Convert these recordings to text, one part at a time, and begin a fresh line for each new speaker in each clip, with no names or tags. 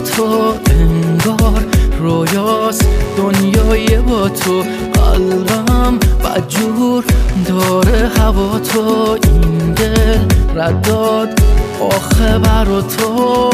تو انگار رویاست دنیای با تو، قلبم بدجور داره هوا تو، این دل رداد آخه برا تو.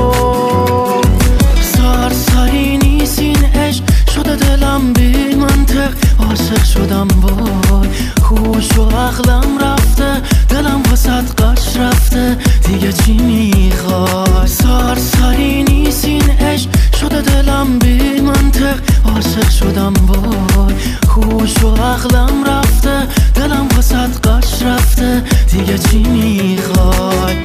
سرسری نیست این عشق شده دلم بی منطق، عاشق شدم وای هوش و عقلم رفته، دلم واسط قش رفته دیگه چی میخوای؟ سرسری نیست این عشق شده دلم بی منطق، عاشق شدم وای هوش و عقلم رفته، دلم واسط قش رفته دیگه چی میخوای؟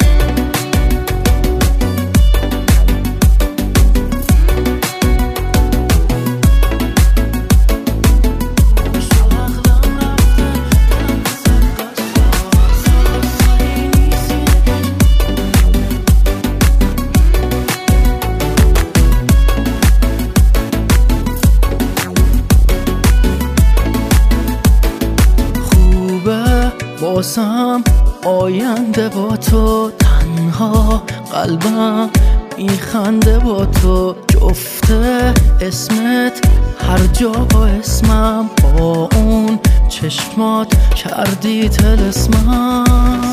باسم آینده با تو، تنها قلبم میخنده با تو، جفته اسمت هر جا با اسمم، با اون چشمات کردی طلسمم.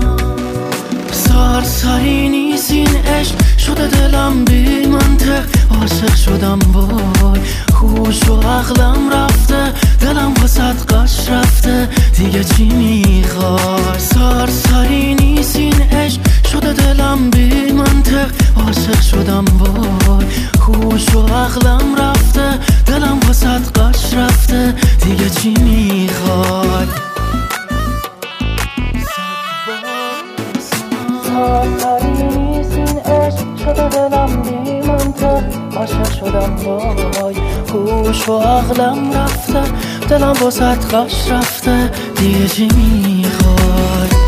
سرسری نیست این عشق شده دلم بی منطق، عاشق شدم وای هوش و عقلم رفته، دلم واسط قش رفته دیگه چی میخوای؟ سرسری نیست این عشق شده دلم بی منطق، عاشق شدم وای هوش و عقلم رفته، دلم واسط قش رفته دیگه چی میخوای؟ سرسری نیست این عشق شده دلم بی منطق، عاشق شدم وای هوش و عقلم رفته، دلم واسط قش رفته دیگه چی میخوای؟